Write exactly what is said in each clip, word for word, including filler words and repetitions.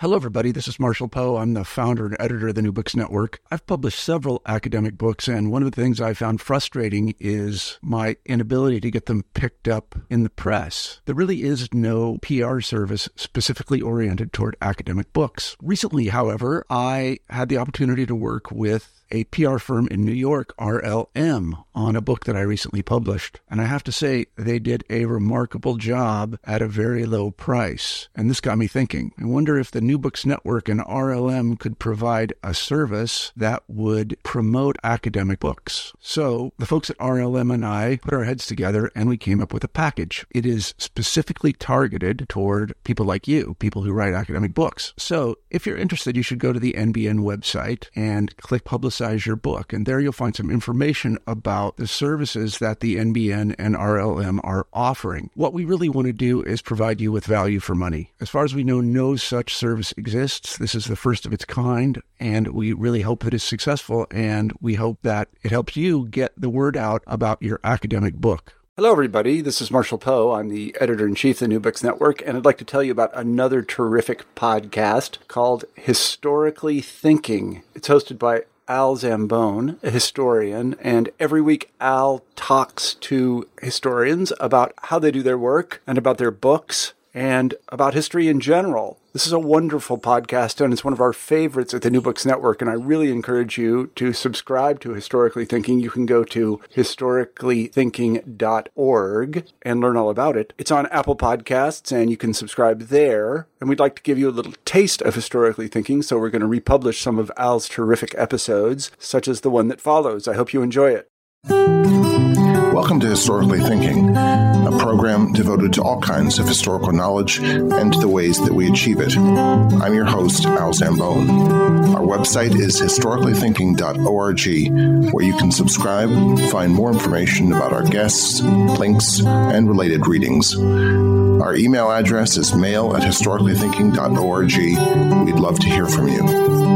Hello, everybody. This is Marshall Poe. I'm the founder and editor of the New Books Network. I've published several academic books, and one of the things I found frustrating is my inability to get them picked up in the press. There really is no P R service specifically oriented toward academic books. Recently, however, I had the opportunity to work with a P R firm in New York, R L M, on a book that I recently published. And I have to say, they did a remarkable job at a very low price. And this got me thinking. I wonder if the New Books Network and R L M could provide a service that would promote academic books. So the folks at R L M and I put our heads together and we came up with a package. It is specifically targeted toward people like you, people who write academic books. So if you're interested, you should go to the N B N website and click Publicize your book. And there you'll find some information about the services that the N B N and R L M are offering. What we really want to do is provide you with value for money. As far as we know, no such service exists. This is the first of its kind, and we really hope that it's successful, and we hope that it helps you get the word out about your academic book. Hello, everybody. This is Marshall Poe. I'm the editor-in-chief of the New Books Network, and I'd like to tell you about another terrific podcast called Historically Thinking. It's hosted by Al Zambone, a historian, and every week Al talks to historians about how they do their work and about their books and about history in general. This is a wonderful podcast, and it's one of our favorites at the New Books Network, and I really encourage you to subscribe to Historically Thinking. You can go to historically thinking dot org and learn all about it. It's on Apple Podcasts, and you can subscribe there. And we'd like to give you a little taste of Historically Thinking, so we're going to republish some of Al's terrific episodes, such as the one that follows. I hope you enjoy it. Welcome to Historically Thinking, a program devoted to all kinds of historical knowledge and to the ways that we achieve it. I'm your host, Al Zambone. Our website is historically thinking dot org, where you can subscribe, find more information about our guests, links, and related readings. Our email address is mail at historically thinking dot org. We'd love to hear from you.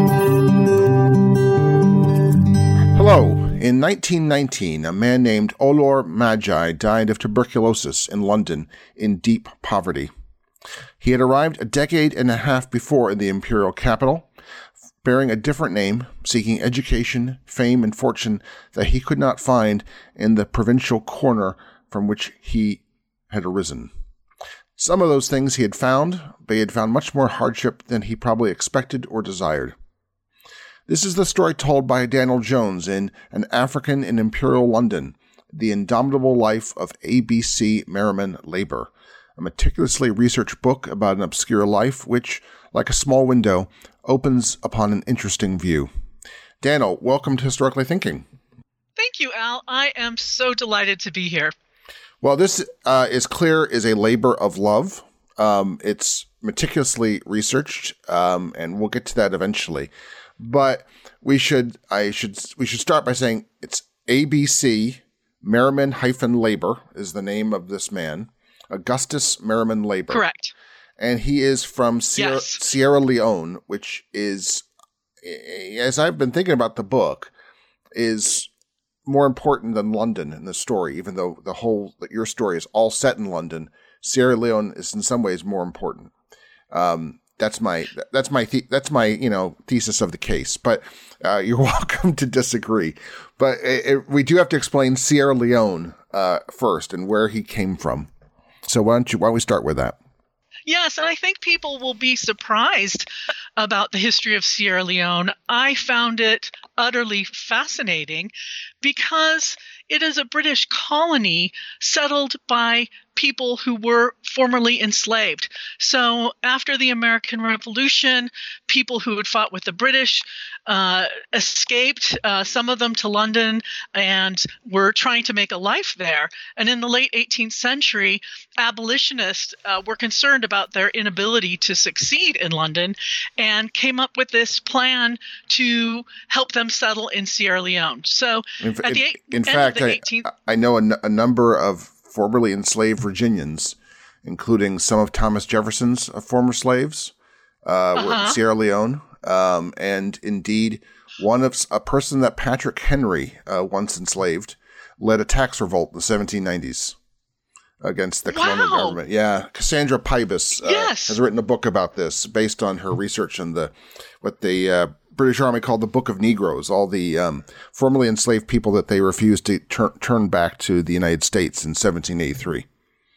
Hello. In nineteen nineteen, a man named Olor Magi died of tuberculosis in London in deep poverty. He had arrived a decade and a half before in the imperial capital, bearing a different name, seeking education, fame, and fortune that he could not find in the provincial corner from which he had arisen. Some of those things he had found, but he had found much more hardship than he probably expected or desired. This is the story told by Daniel Jones in An African in Imperial London, The Indomitable Life of A B C Merriman Labor, a meticulously researched book about an obscure life which, like a small window, opens upon an interesting view. Daniel, welcome to Historically Thinking. Thank you, Al. I am so delighted to be here. Well, this uh, is clear is a labor of love. Um, it's meticulously researched, um, and we'll get to that eventually. But we should, I should, we should start by saying it's A B C Merriman hyphen Labor is the name of this man, Augustus Merriman Labor. Correct. And he is from Sierra, yes. Sierra Leone, which is, as I've been thinking about the book, is more important than London in the story. Even though the whole your story is all set in London, Sierra Leone is in some ways more important. Um, That's my that's my the, that's my you know thesis of the case, but uh, you're welcome to disagree. But it, it, we do have to explain Sierra Leone uh, first and where he came from. So why don't you why don't we start with that? Yes, and I think people will be surprised about the history of Sierra Leone. I found it utterly fascinating because it is a British colony settled by people who were formerly enslaved. So after the American Revolution, people who had fought with the British uh, escaped, uh, some of them to London, and were trying to make a life there. And in the late eighteenth century, abolitionists uh, were concerned about their inability to succeed in London and came up with this plan to help them settle in Sierra Leone. So in, at the in, in fact, I, I know a, n- a number of formerly enslaved Virginians, including some of Thomas Jefferson's uh, former slaves, uh, uh-huh. were in Sierra Leone. Um, and indeed, one of a person that Patrick Henry uh, once enslaved led a tax revolt in the seventeen nineties. against the colonial Wow. government. Yeah, Cassandra Pybus uh, Yes. has written a book about this based on her research on the what the uh, British Army called the Book of Negroes, all the um, formerly enslaved people that they refused to tur- turn back to the United States in seventeen eighty-three.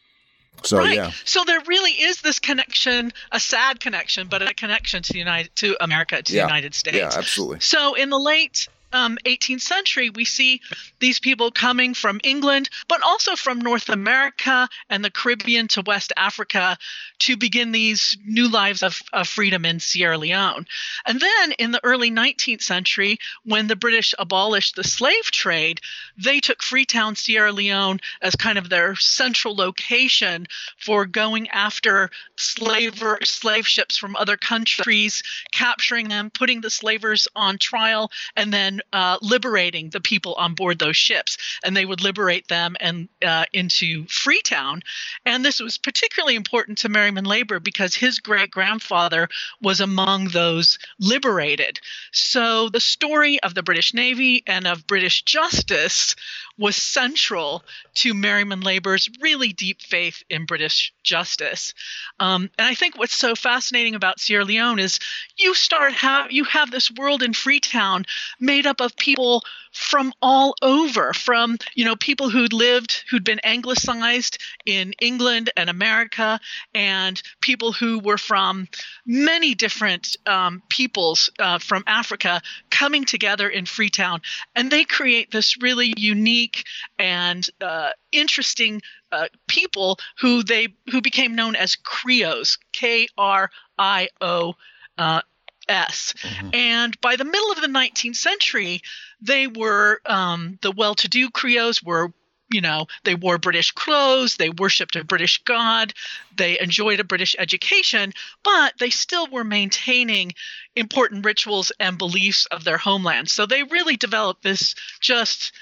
So right. yeah, So there really is this connection, a sad connection, but a connection to the United, to America, to yeah, the United States. yeah, absolutely. So in the late um, eighteenth century, we see these people coming from England, but also from North America and the Caribbean to West Africa to begin these new lives of, of freedom in Sierra Leone. And then in the early nineteenth century, when the British abolished the slave trade, they took Freetown, Sierra Leone as kind of their central location for going after slaver, slave ships from other countries, capturing them, putting the slavers on trial, and then uh, liberating the people on board those ships. And they would liberate them and uh, into Freetown. And this was particularly important to Merriman Labor because his great-grandfather was among those liberated. So the story of the British Navy and of British justice was central to Merriman Labor's really deep faith in British justice. Um, and I think what's so fascinating about Sierra Leone is you start have you have this world in Freetown made up of people from all over, from, you know, people who'd lived, who'd been anglicized in England and America, and people who were from many different um, peoples uh, from Africa coming together in Freetown. And they create this really unique and uh, interesting uh, people who they who became known as Creoles, K R I O uh, S. Mm-hmm. And by the middle of the nineteenth century, they were um, the well-to-do Creoles were, you know, they wore British clothes, they worshipped a British god, they enjoyed a British education, but they still were maintaining important rituals and beliefs of their homeland. So they really developed this just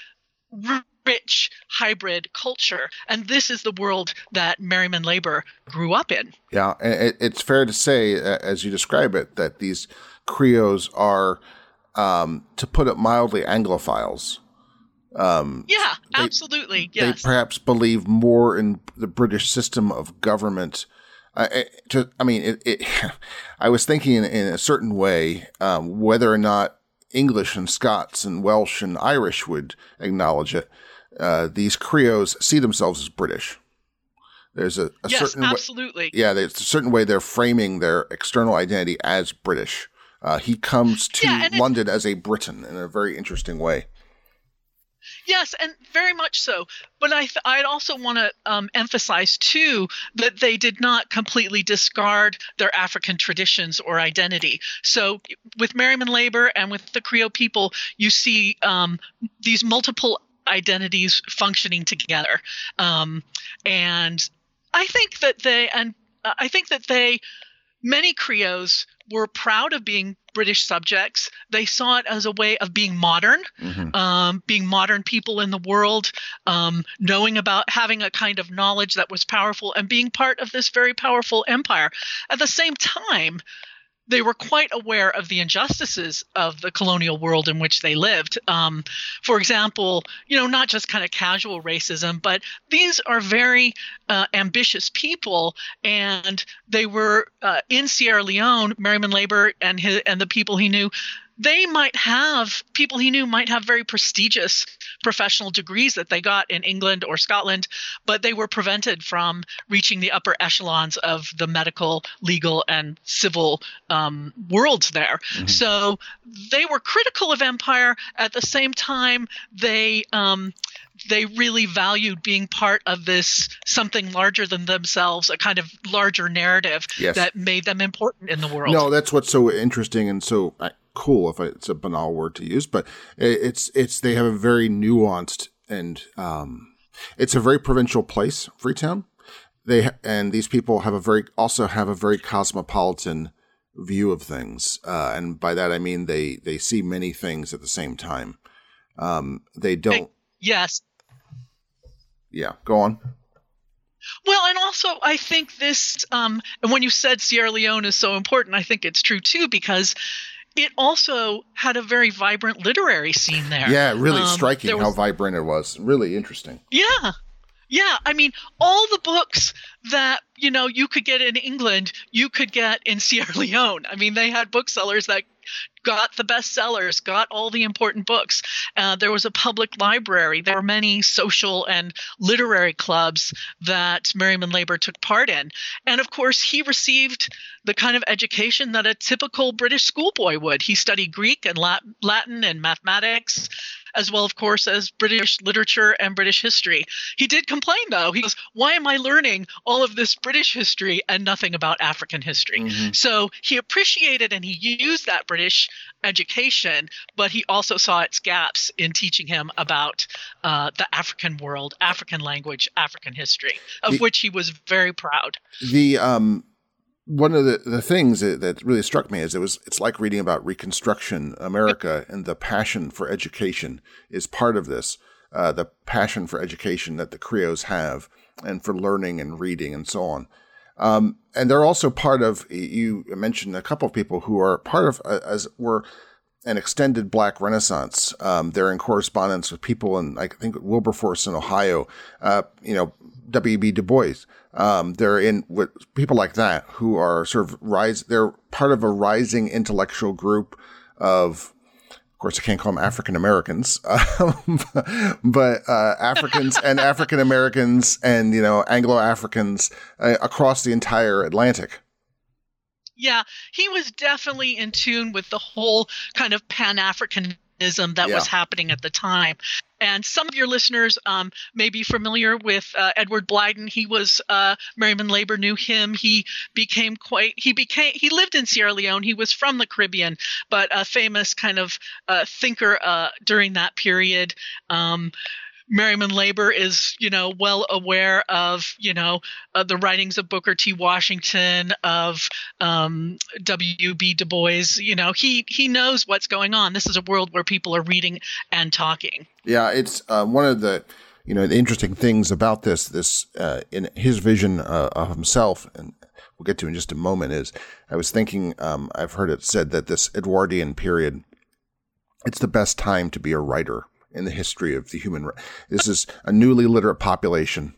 rich hybrid culture, and this is the world that Merriman Labor grew up in. Yeah, and it's fair to say, as you describe it, that these Creoles are, um, to put it mildly, Anglophiles. Um, yeah, they, absolutely. Yes, they perhaps believe more in the British system of government. Uh, it, to, I mean, it, it, I was thinking in, in a certain way um, whether or not English and Scots and Welsh and Irish would acknowledge it. Uh, these Creoles see themselves as British. There's a, a yes, certain absolutely. Way, yeah, there's a certain way they're framing their external identity as British. Uh, he comes to yeah, London as a Briton in a very interesting way. Yes, and very much so. But I th- I'd also want to um, emphasize, too, that they did not completely discard their African traditions or identity. So with Merriman Labor and with the Creole people, you see um, these multiple identities functioning together. Um, and I think that they, and uh, I think that they, many Creoles were proud of being British subjects. They saw it as a way of being modern, mm-hmm. um, being modern people in the world, um, knowing about having a kind of knowledge that was powerful and being part of this very powerful empire. At the same time, they were quite aware of the injustices of the colonial world in which they lived. Um, for example, you know, not just kind of casual racism, but these are very uh, ambitious people, and they were uh, in Sierra Leone. Merriman Labor and his, and the people he knew, they might have people he knew might have very prestigious professional degrees that they got in England or Scotland, but they were prevented from reaching the upper echelons of the medical, legal, and civil um, worlds there. Mm-hmm. So they were critical of empire. At the same time, they um, they really valued being part of this something larger than themselves, a kind of larger narrative yes. that made them important in the world. No, that's what's so interesting and so uh, cool, if it's a banal word to use, but it's it's they have a very nuanced and um, it's a very provincial place, Freetown. They and these people have a very also have a very cosmopolitan view of things, uh, and by that I mean they they see many things at the same time. Um, they don't. Yes. Yeah, go on. Well, and also I think this, um, and when you said Sierra Leone is so important, I think it's true too, because it also had a very vibrant literary scene there. Yeah, really um, striking was, how vibrant it was. Really interesting. Yeah. Yeah, I mean, all the books that, you know, you could get in England, you could get in Sierra Leone. I mean, they had booksellers that got the bestsellers, got all the important books. Uh, there was a public library. There were many social and literary clubs that Merriman Labor took part in. And of course, he received the kind of education that a typical British schoolboy would. He studied Greek and Latin and mathematics, as well, of course, as British literature and British history. He did complain, though. He goes, why am I learning all of this British history and nothing about African history? Mm-hmm. So he appreciated and he used that British education, but he also saw its gaps in teaching him about uh, the African world, African language, African history, of the, which he was very proud. The um, one of the, the things that, that really struck me is it was it's like reading about Reconstruction America, and the passion for education is part of this. Uh, the passion for education that the Creoles have, and for learning and reading and so on. Um, and they're also part of, you mentioned a couple of people who are part of, uh, as were an extended Black Renaissance. Um, they're in correspondence with people in, I think, Wilberforce in Ohio, uh, you know, W B Du Bois. Um, they're in with people like that who are sort of rise, they're part of a rising intellectual group of, of course, I can't call them African Americans, um, but uh, Africans and African Americans and, you know, Anglo Africans uh, across the entire Atlantic. Yeah, he was definitely in tune with the whole kind of Pan-Africanism that yeah. was happening at the time. And some of your listeners um, may be familiar with uh, Edward Blyden. He was uh, Merriman Labor knew him. He became quite. He became. He lived in Sierra Leone. He was from the Caribbean, but a famous kind of uh, thinker uh, during that period. Um, Merriman Labor is, you know, well aware of, you know, uh, the writings of Booker T. Washington, of um, W B Du Bois. You know, he he knows what's going on. This is a world where people are reading and talking. Yeah, it's uh, one of the, you know, the interesting things about this, this uh, in his vision uh, of himself, and we'll get to in just a moment, is I was thinking, um, I've heard it said that this Edwardian period, it's the best time to be a writer in the history of the human. This is a newly literate population.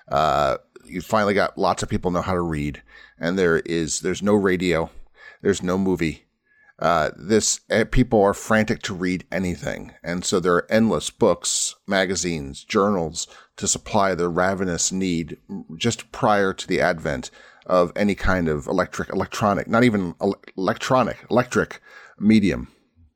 Uh, you finally got lots of people know how to read, and there is there's no radio, there's no movie. Uh, this uh, people are frantic to read anything, and so there are endless books, magazines, journals to supply the ravenous need just prior to the advent of any kind of electric, electronic, not even electronic, electric medium.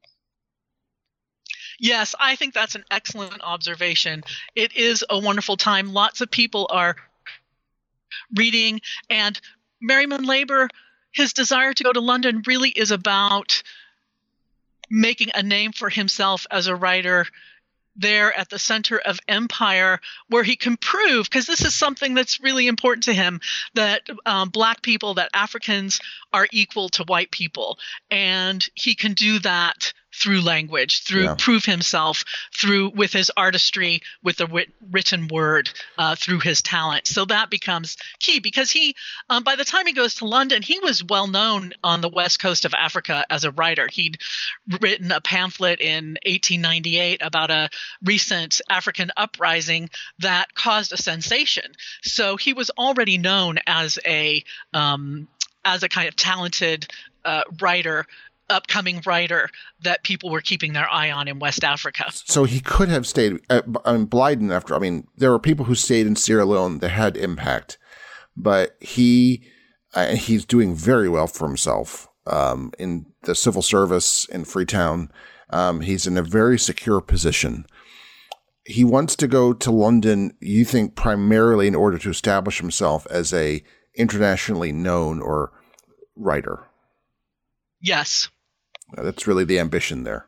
Yes, I think that's an excellent observation. It is a wonderful time. Lots of people are reading, and Merriman Labor, his desire to go to London really is about making a name for himself as a writer there at the center of empire, where he can prove, because this is something that's really important to him, that um, Black people, that Africans are equal to white people. And he can do that through language, through yeah. prove himself, through with his artistry, with the writ- written word, uh, through his talent. So that becomes key, because he, um, by the time he goes to London, he was well known on the west coast of Africa as a writer. He'd written a pamphlet in eighteen ninety-eight about a recent African uprising that caused a sensation. So he was already known as a um, as a kind of talented uh, writer. upcoming writer that people were keeping their eye on in West Africa. So he could have stayed, uh, I mean, Blyden after, I mean, there were people who stayed in Sierra Leone that had impact, but he, uh, he's doing very well for himself um, in the civil service in Freetown. Um, he's in a very secure position. He wants to go to London, you think, primarily in order to establish himself as a internationally known or writer. Yes. That's really the ambition there.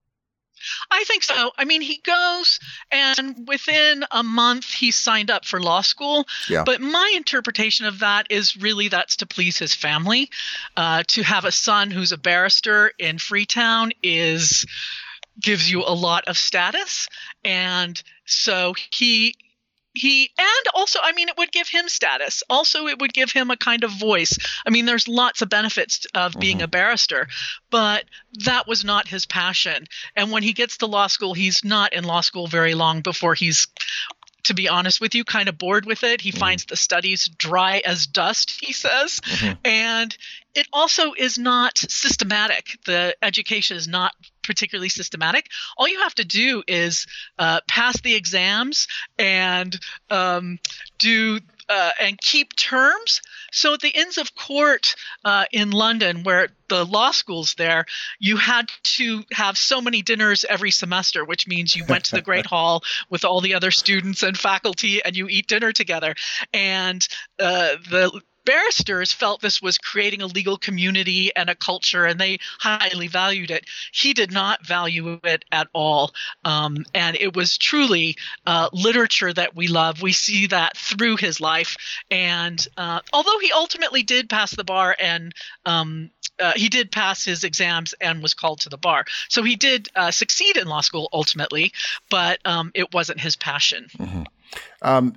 I think so. I mean, he goes, and within a month, he signed up for law school. Yeah. But my interpretation of that is really that's to please his family. Uh, to have a son who's a barrister in Freetown is gives you a lot of status. And so he... He and also, I mean, it would give him status. Also, it would give him a kind of voice. I mean, there's lots of benefits of being mm-hmm. a barrister, but that was not his passion. And when he gets to law school, he's not in law school very long before he's to be honest with you, kind of bored with it. He mm-hmm. finds the studies dry as dust, he says. Mm-hmm. And it also is not systematic. The education is not particularly systematic. All you have to do is uh, pass the exams and um, do uh, and keep terms. So at the Inns of Court uh, in London, where the law school's there, you had to have so many dinners every semester, which means you went to the Great Hall with all the other students and faculty, and you eat dinner together. And uh, the barristers felt this was creating a legal community and a culture, and they highly valued it. He did not value it at all. Um, and it was truly uh, literature that we love. We see that through his life. And uh, although he ultimately did pass the bar and um, uh, he did pass his exams and was called to the bar. So he did uh, succeed in law school ultimately, but um, it wasn't his passion. Mm-hmm. Um,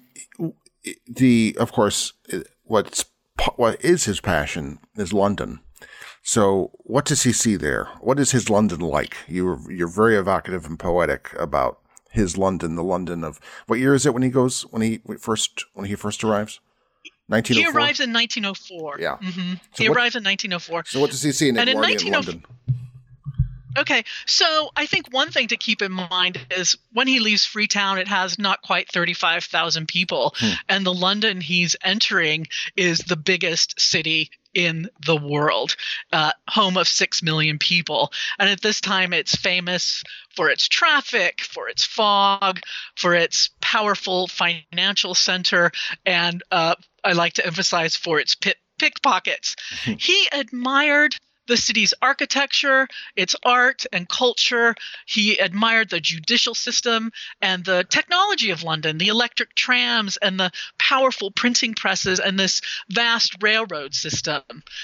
the, of course, what's what is his passion is London. So what does he see there? What is his London like? You're, you're very evocative and poetic about his London, the London of, what year is it when he goes, when he first, when he first arrives? nineteen oh four? He arrives in nineteen oh four. Yeah. Mm-hmm. So he what, arrives in nineteen oh four. So what does he see in Edwardian London? Okay, so I think one thing to keep in mind is when he leaves Freetown, it has not quite thirty-five thousand people. Hmm. And the London he's entering is the biggest city in the world, uh, home of six million people. And at this time, it's famous for its traffic, for its fog, for its powerful financial center, and uh, I like to emphasize for its pit- pickpockets. Hmm. He admired the city's architecture, its art and culture. He admired the judicial system and the technology of London, the electric trams and the powerful printing presses and this vast railroad system.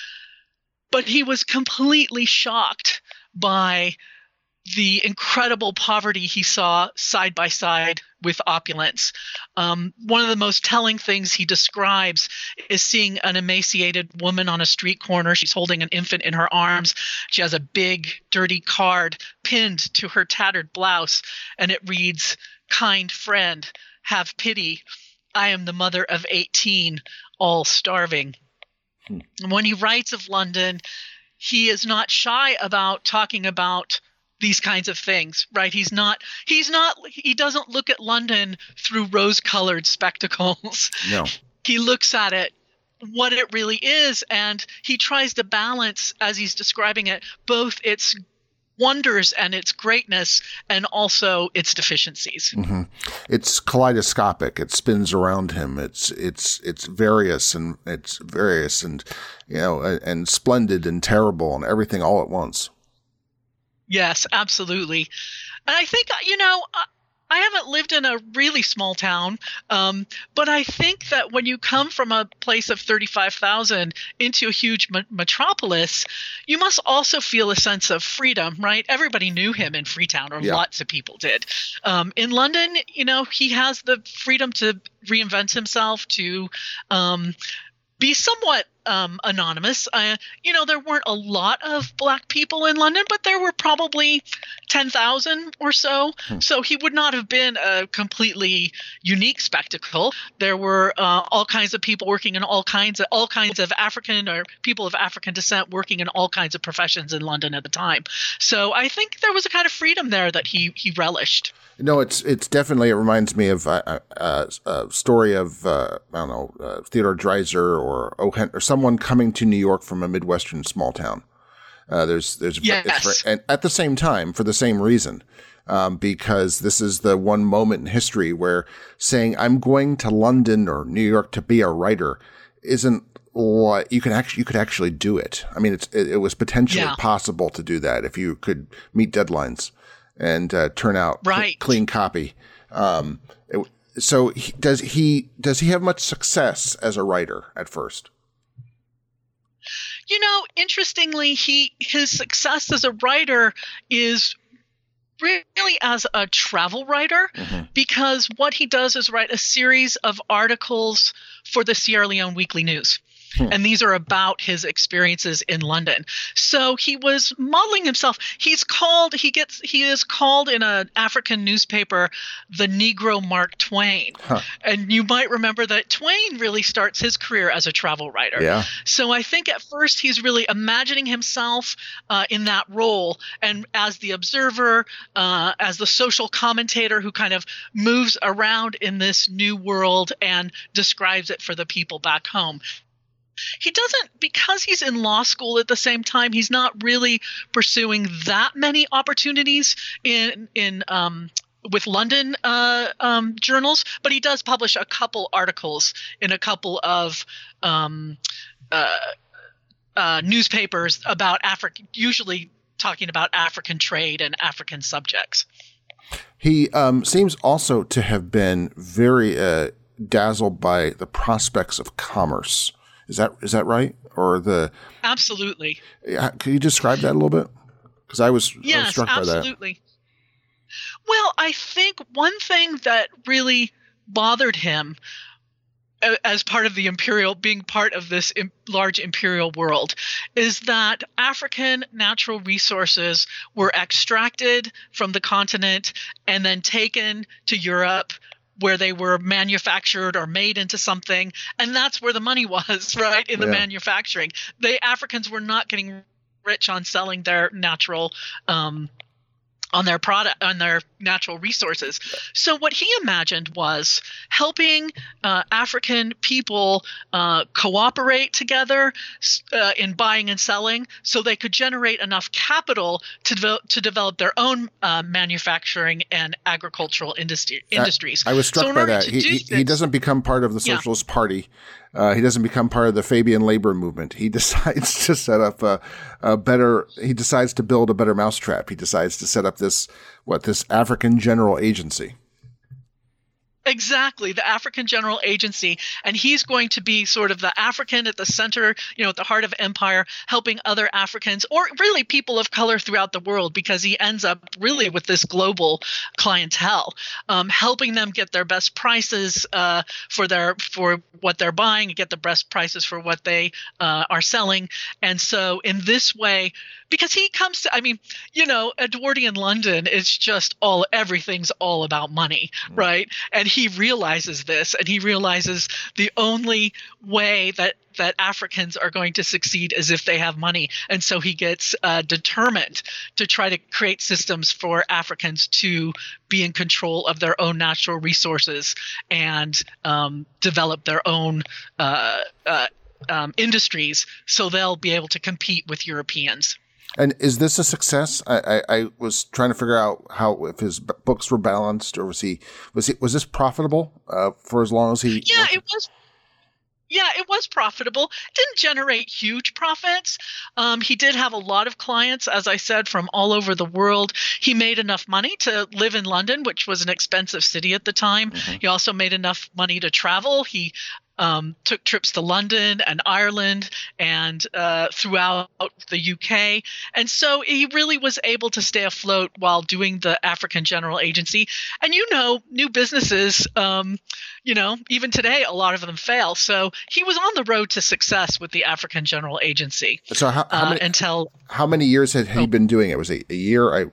But he was completely shocked by the incredible poverty he saw side by side with opulence. Um, one of the most telling things he describes is seeing an emaciated woman on a street corner. She's holding an infant in her arms. She has a big, dirty card pinned to her tattered blouse, and it reads, "Kind friend, have pity. I am the mother of eighteen, all starving." Hmm. And when he writes of London, he is not shy about talking about these kinds of things, right? He's not, he's not, he doesn't look at London through rose-colored spectacles. No. He looks at it, what it really is, and he tries to balance, as he's describing it, both its wonders and its greatness and also its deficiencies. Mm-hmm. It's kaleidoscopic. It spins around him. It's, it's, it's various and it's various and, you know, and, and splendid and terrible and everything all at once. Yes, absolutely. And I think, you know, I haven't lived in a really small town, um, but I think that when you come from a place of thirty-five thousand into a huge me- metropolis, you must also feel a sense of freedom, right? Everybody knew him in Freetown, or yeah. lots of people did. Um, in London, you know, he has the freedom to reinvent himself, to um, be somewhat um, anonymous. Uh, you know, there weren't a lot of Black people in London, but there were probably ten thousand or so. Hmm. So he would not have been a completely unique spectacle. There were uh, all kinds of people working in all kinds of all kinds of African or people of African descent working in all kinds of professions in London at the time. So I think there was a kind of freedom there that he he relished. No, it's it's definitely, it reminds me of uh, uh, a story of, uh, I don't know, uh, Theodore Dreiser or O. Hen- or someone coming to New York from a Midwestern small town. Uh, there's, there's, yes. it's, and at the same time, for the same reason, um, because this is the one moment in history where saying, I'm going to London or New York to be a writer isn't what you can actually, you could actually do it. I mean, it's, it, it was potentially yeah. possible to do that if you could meet deadlines and uh, turn out right. cl- clean copy. Um, it, so he, does he does he have much success as a writer at first? You know, interestingly, he his success as a writer is really as a travel writer, mm-hmm. because what he does is write a series of articles for the Sierra Leone Weekly News. Hmm. And these are about his experiences in London. So he was modeling himself. He's called, he gets, he is called in an African newspaper, the Negro Mark Twain. Huh. And you might remember that Twain really starts his career as a travel writer. Yeah. So I think at first he's really imagining himself uh, in that role, and as the observer, uh, as the social commentator who kind of moves around in this new world and describes it for the people back home. He doesn't, because he's in law school at the same time, he's not really pursuing that many opportunities in in um, with London uh, um, journals, but he does publish a couple articles in a couple of um, uh, uh, newspapers about Africa, usually talking about African trade and African subjects. He um, seems also to have been very uh, dazzled by the prospects of commerce. Is that is that right? Or the Absolutely. Can you describe that a little bit? Because I was, yes, I was struck absolutely. by that. Absolutely. Well, I think one thing that really bothered him as part of the imperial, being part of this large imperial world, is that African natural resources were extracted from the continent and then taken to Europe, where they were manufactured or made into something, and that's where the money was, right, in the yeah. manufacturing. The Africans were not getting rich on selling their natural um on their product, on their natural resources. So what he imagined was helping uh, African people uh, cooperate together uh, in buying and selling, so they could generate enough capital to develop, to develop their own uh, manufacturing and agricultural industry, industries. I, I was struck so by that. He, he, this, he doesn't become part of the Socialist yeah. Party. Uh, he doesn't become part of the Fabian labor movement. He decides to set up a, a better, he decides to build a better mousetrap. He decides to set up this, what, this African General Agency. Exactly, the African General Agency, and he's going to be sort of the African at the center, you know, at the heart of empire, helping other Africans, or really people of color throughout the world, because he ends up really with this global clientele, um, helping them get their best prices uh, for their for what they're buying, and get the best prices for what they uh, are selling. And so in this way, because he comes to, I mean, you know, Edwardian London is just all, everything's all about money, mm. right? And he realizes this, and he realizes the only way that, that Africans are going to succeed is if they have money. And so he gets uh, determined to try to create systems for Africans to be in control of their own natural resources and um, develop their own uh, uh, um, industries, so they'll be able to compete with Europeans. And is this a success? I, I, I was trying to figure out how, if his b- books were balanced, or was he was he was this profitable uh, for as long as he? Yeah, it was. Yeah, it was profitable. It didn't generate huge profits. Um, he did have a lot of clients, as I said, from all over the world. He made enough money to live in London, which was an expensive city at the time. Mm-hmm. He also made enough money to travel. He Um, took trips to London and Ireland and uh, throughout the U K. And so he really was able to stay afloat while doing the African General Agency. And, you know, new businesses, um, you know, even today, a lot of them fail. So he was on the road to success with the African General Agency. So how, how, many, uh, until, how many years had he oh, been doing it? Was it a year? I,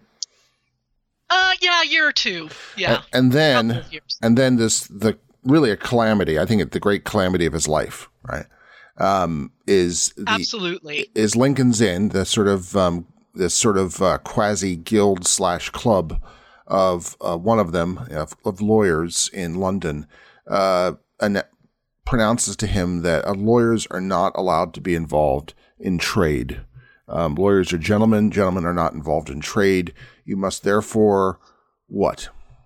uh, yeah, a year or two. Yeah. And, and then, and then this, the, really a calamity. I think the great calamity of his life, right? Um, is the, absolutely is Lincoln's Inn, the sort of um, this sort of uh, quasi guild slash club of uh, one of them of, of lawyers in London, uh, and pronounces to him that uh, lawyers are not allowed to be involved in trade. Um, lawyers are gentlemen. Gentlemen are not involved in trade. You must therefore what?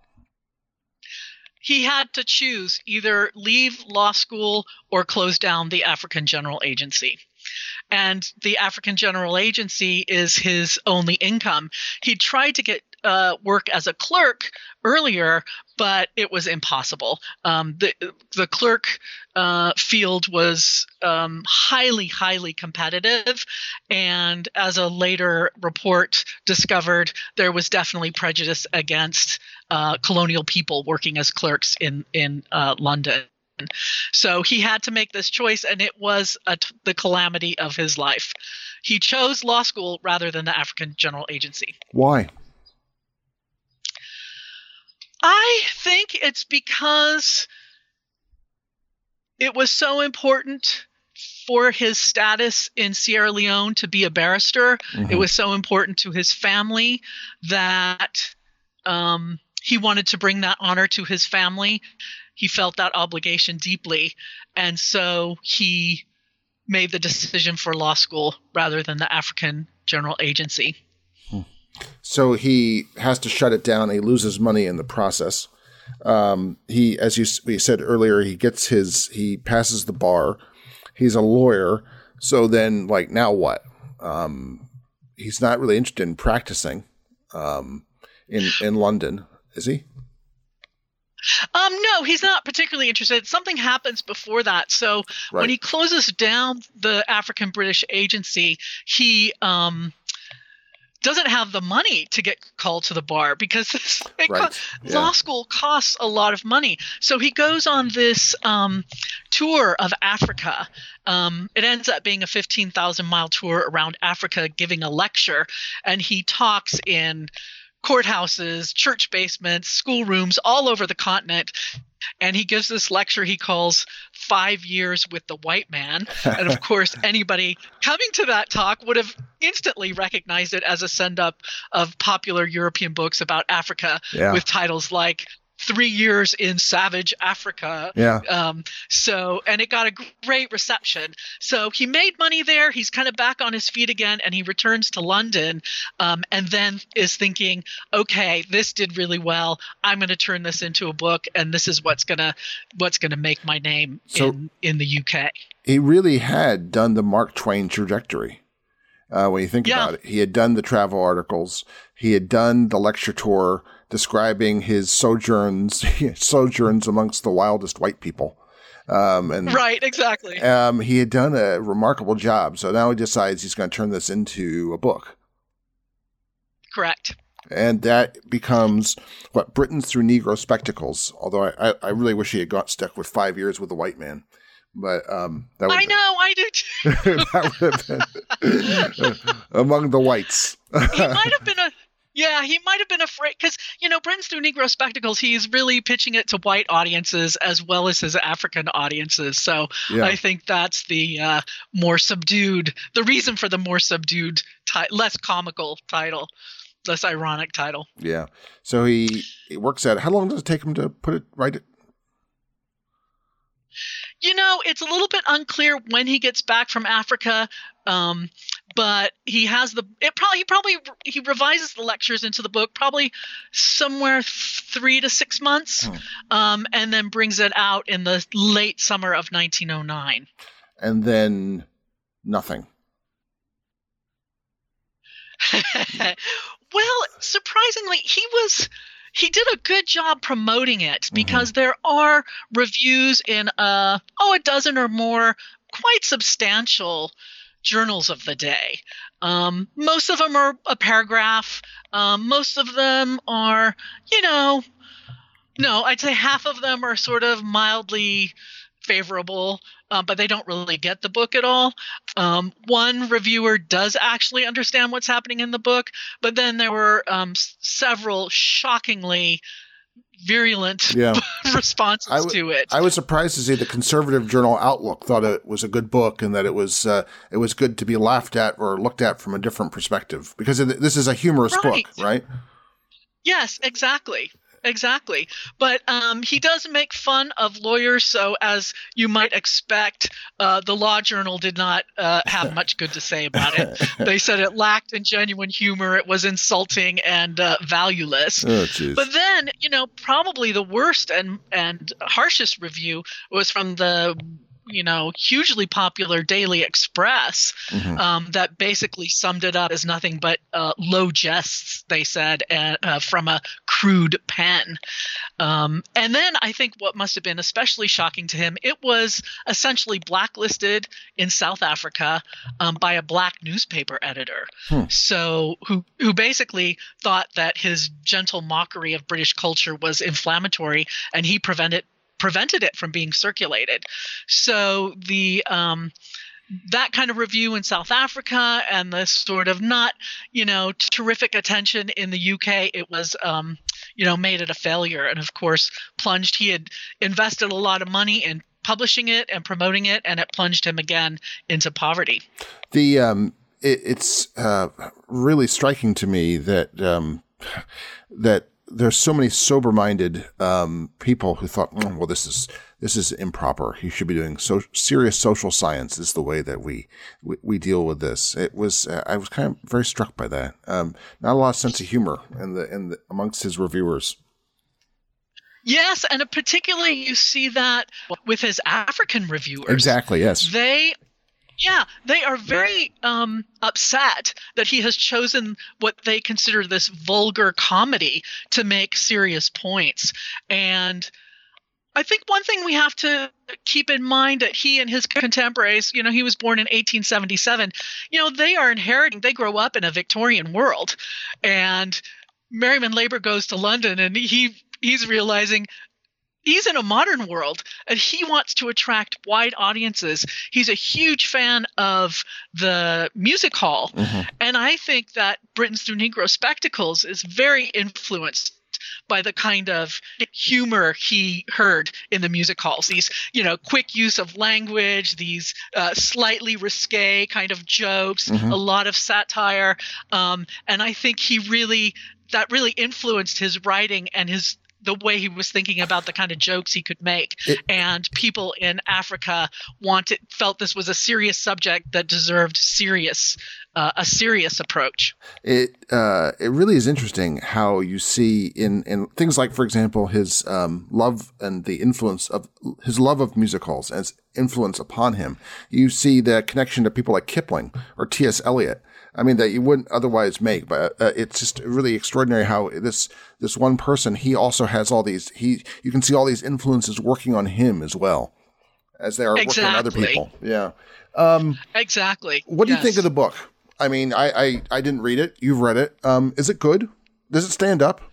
He had to choose either leave law school or close down the African General Agency. And the African General Agency is his only income. He tried to get uh, work as a clerk earlier, but it was impossible. Um, the the clerk uh, field was um, highly, highly competitive, and as a later report discovered, there was definitely prejudice against uh, colonial people working as clerks in in uh, London. So he had to make this choice, and it was a t- the calamity of his life. He chose law school rather than the African General Agency. Why? I think it's because it was so important for his status in Sierra Leone to be a barrister. Mm-hmm. It was so important to his family that um, he wanted to bring that honor to his family. He felt that obligation deeply. And so he made the decision for law school rather than the African General Agency. Hmm. So he has to shut it down. He loses money in the process. Um, he, as you we said earlier, he gets his, he passes the bar. He's a lawyer. So then, like, now what? Um, he's not really interested in practicing um, in in London, is he? Um, no, he's not particularly interested. Something happens before that. So right. when he closes down the African British Agency, he um, doesn't have the money to get called to the bar because this, right. co- yeah. law school costs a lot of money. So he goes on this um, tour of Africa. Um, it ends up being a fifteen thousand mile tour around Africa, giving a lecture, and he talks in courthouses, church basements, schoolrooms all over the continent. And he gives this lecture he calls Five Years with the White Man. And of course, anybody coming to that talk would have instantly recognized it as a send-up of popular European books about Africa yeah. with titles like Three Years in Savage Africa. Yeah. Um, so, and it got a great reception. So he made money there. He's kind of back on his feet again, and he returns to London, um, and then is thinking, okay, this did really well. I'm going to turn this into a book, and this is what's gonna what's gonna make my name so in in the U K. He really had done the Mark Twain trajectory. Uh, when you think yeah. about it, he had done the travel articles. He had done the lecture tour describing his sojourns, sojourns amongst the wildest white people. Um, and right, exactly. Um, he had done a remarkable job. So now he decides he's going to turn this into a book. Correct. And that becomes what Britain Through Negro Spectacles. Although I, I really wish he had got stuck with Five Years with a White Man. But um, that would I know, I do too. that would have been among the whites. He might have been a yeah, he might have been afraid because you know, Britain's Through Negro Spectacles. He's really pitching it to white audiences as well as his African audiences. So yeah. I think that's the uh, more subdued, the reason for the more subdued, ti- less comical title, less ironic title. Yeah. So he he works at. How long does it take him to put it write it? You know, it's a little bit unclear when he gets back from Africa, um, but he has the. It probably he probably he revises the lectures into the book probably somewhere three to six months, hmm. um, and then brings it out in the late summer of nineteen oh nine. And then nothing. Well, surprisingly, he was. He did a good job promoting it because mm-hmm. there are reviews in uh oh a dozen or more quite substantial journals of the day. Um, most of them are a paragraph. Um, most of them are, you know, no, I'd say half of them are sort of mildly favorable, uh, but they don't really get the book at all. Um, one reviewer does actually understand what's happening in the book, but then there were um, s- several shockingly virulent yeah. responses I w- to it. I was surprised to see the conservative journal Outlook thought it was a good book and that it was uh, it was good to be laughed at or looked at from a different perspective because it, this is a humorous right. book, right? Yes, exactly. Exactly. But um, he does make fun of lawyers. So as you might expect, uh, the Law Journal did not uh, have much good to say about it. They said it lacked in genuine humor. It was insulting and uh, valueless. Oh, geez. But then, you know, probably the worst and, and harshest review was from the you know, hugely popular Daily Express mm-hmm. um, that basically summed it up as nothing but uh, low jests, they said, uh, uh, from a crude pen. Um, and then I think what must have been especially shocking to him, it was essentially blacklisted in South Africa um, by a black newspaper editor. Hmm. So who who basically thought that his gentle mockery of British culture was inflammatory, and he prevented prevented it from being circulated. So the um, that kind of review in South Africa and the sort of not, you know, terrific attention in the U K, it was, um, you know, made it a failure. And of course, plunged. He had invested a lot of money in publishing it and promoting it, and it plunged him again into poverty. The um, it, it's uh, really striking to me that um, that there's so many sober-minded um, people who thought, oh, well, this is this is improper. You should be doing so serious social science. Is the way that we, we we deal with this. It was uh, I was kind of very struck by that. Um, not a lot of sense of humor in the in the, amongst his reviewers. Yes, and particularly you see that with his African reviewers. Exactly, yes. They, yeah, they are very um, upset that he has chosen what they consider this vulgar comedy to make serious points. And I think one thing we have to keep in mind that he and his contemporaries, you know, he was born in eighteen seventy-seven, you know, they are inheriting, they grow up in a Victorian world. And Merriman Laber goes to London and he he's realizing he's in a modern world and he wants to attract wide audiences. He's a huge fan of the music hall. Mm-hmm. And I think that Britons Through Negro Spectacles is very influenced by the kind of humor he heard in the music halls. These, you know, quick use of language, these uh, slightly risque kind of jokes, mm-hmm. a lot of satire. Um, and I think he really, that really influenced his writing and his the way he was thinking about the kind of jokes he could make. It, and people in Africa wanted, felt this was a serious subject that deserved serious, uh, a serious approach. It uh, it really is interesting how you see in, in things like, for example, his um, love and the influence of his love of music halls and its influence upon him. You see the connection to people like Kipling or T S Eliot. I mean, that you wouldn't otherwise make, but uh, it's just really extraordinary how this this one person, he also has all these, he you can see all these influences working on him as well as they are exactly. working on other people. Yeah. Um, exactly. What do yes. you think of the book? I mean, I, I, I didn't read it. You've read it. Um, is it good? Does it stand up?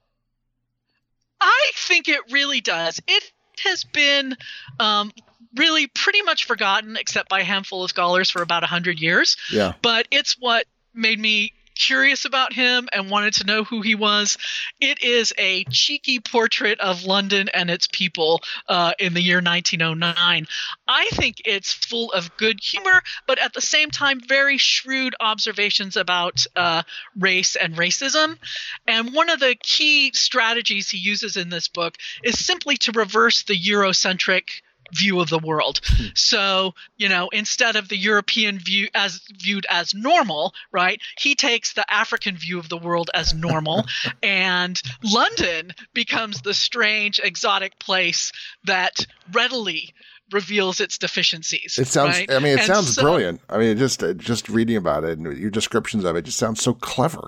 I think it really does. It has been um, really pretty much forgotten except by a handful of scholars for about one hundred years. Yeah. But it's what made me curious about him and wanted to know who he was. It is a cheeky portrait of London and its people uh, in the year nineteen oh nine. I think it's full of good humor, but at the same time, very shrewd observations about uh, race and racism. And one of the key strategies he uses in this book is simply to reverse the Eurocentric view of the world. Hmm. So, you know, instead of the European view as viewed as normal, right, he takes the African view of the world as normal, and London becomes the strange, exotic place that readily reveals its deficiencies. It sounds, right? I mean, it and sounds so, brilliant. I mean, just just reading about it and your descriptions of it just sounds so clever.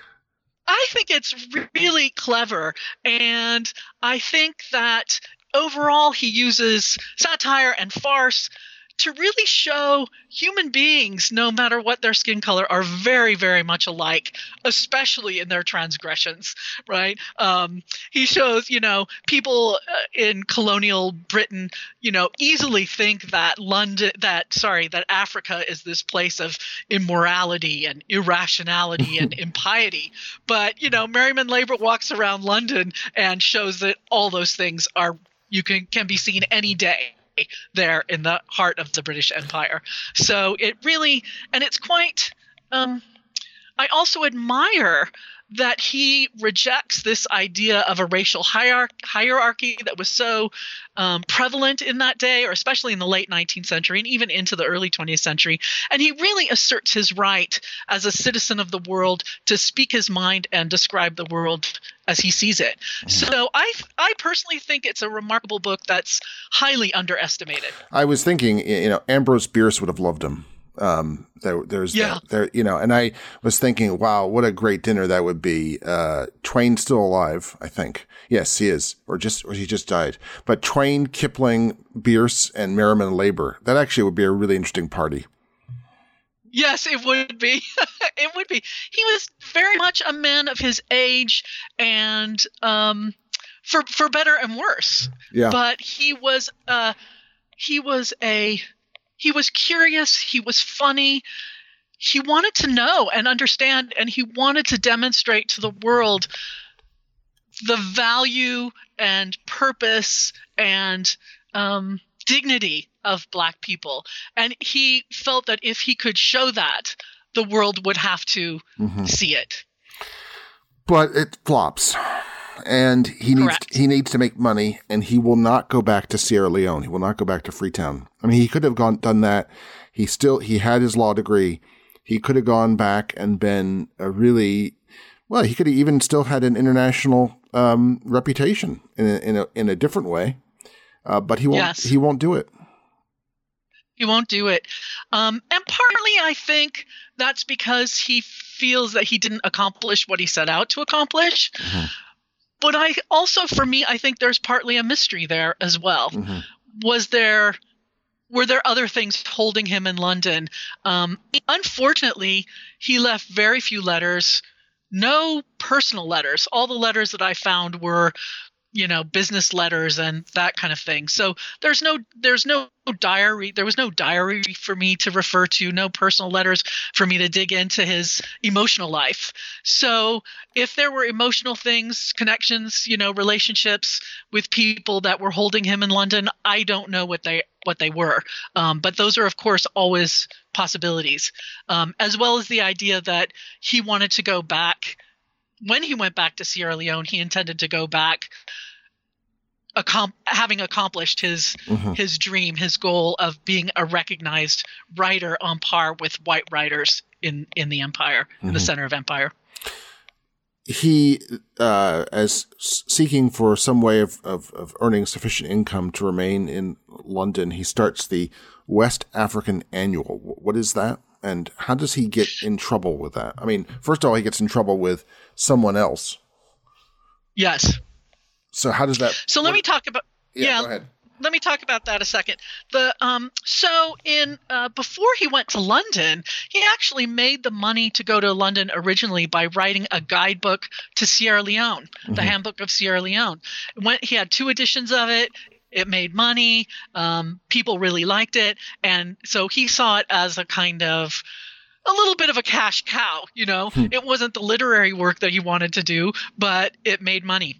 I think it's really clever, and I think that overall, he uses satire and farce to really show human beings, no matter what their skin color, are very, very much alike, especially in their transgressions, right? Um, he shows, you know, people uh, in colonial Britain, you know, easily think that London, that, sorry, that Africa is this place of immorality and irrationality and impiety. But, you know, Merriman Laber walks around London and shows that all those things are you can can be seen any day there in the heart of the British Empire. So it really, and it's quite, um, I also admire that he rejects this idea of a racial hierarch- hierarchy that was so um, prevalent in that day, or especially in the late nineteenth century and even into the early twentieth century. And he really asserts his right as a citizen of the world to speak his mind and describe the world as he sees it. Mm-hmm. So I I personally think it's a remarkable book that's highly underestimated. I was thinking, you know, Ambrose Bierce would have loved him. Um, there, there's, yeah. there, there, you know, and I was thinking, wow, what a great dinner that would be. Uh, Twain's still alive, I think. Yes, he is, or just, or he just died. But Twain, Kipling, Bierce, and Merriman Laber, that actually would be a really interesting party. Yes, it would be. It would be. He was very much a man of his age and, um, for for better and worse. Yeah. But he was uh he was a he was curious, he was funny. He wanted to know and understand, and he wanted to demonstrate to the world the value and purpose and um, dignity of Black people. And he felt that if he could show that, the world would have to mm-hmm. see it. But it flops. And he needs Correct. he needs to make money, and he will not go back to Sierra Leone. He will not go back to Freetown. I mean, he could have gone done that. He still he had his law degree. He could have gone back and been a really well. He could have even still had an international um, reputation in a, in a in a different way. Uh, but he won't. Yes. He won't do it. He won't do it. Um, and partly, I think that's because he feels that he didn't accomplish what he set out to accomplish. Mm-hmm. But I also, for me, I think there's partly a mystery there as well. Mm-hmm. Was there, were there other things holding him in London? Um, unfortunately, he left very few letters, no personal letters. All the letters that I found were, you know, business letters and that kind of thing. So there's no there's no diary. There was no diary for me to refer to, no personal letters for me to dig into his emotional life. So if there were emotional things, connections, you know, relationships with people that were holding him in London, I don't know what they what they were. Um, but those are, of course, always possibilities, um, as well as the idea that he wanted to go back. When he went back to Sierra Leone, he intended to go back accom- having accomplished his mm-hmm. his dream, his goal of being a recognized writer on par with white writers in, in the empire, mm-hmm. in the center of empire. He, uh, as seeking for some way of, of, of earning sufficient income to remain in London, he starts the West African Annual. What is that? And how does he get in trouble with that? I mean, first of all, he gets in trouble with someone else. Yes. So how does that? So let what, me talk about. Yeah, yeah, go ahead. Let me talk about that a second. The um. So in uh, before he went to London, he actually made the money to go to London originally by writing a guidebook to Sierra Leone, mm-hmm. the Handbook of Sierra Leone. Went. He had two editions of it. It made money. Um, people really liked it. And so he saw it as a kind of a little bit of a cash cow, you know. Hmm. It wasn't the literary work that he wanted to do, but it made money.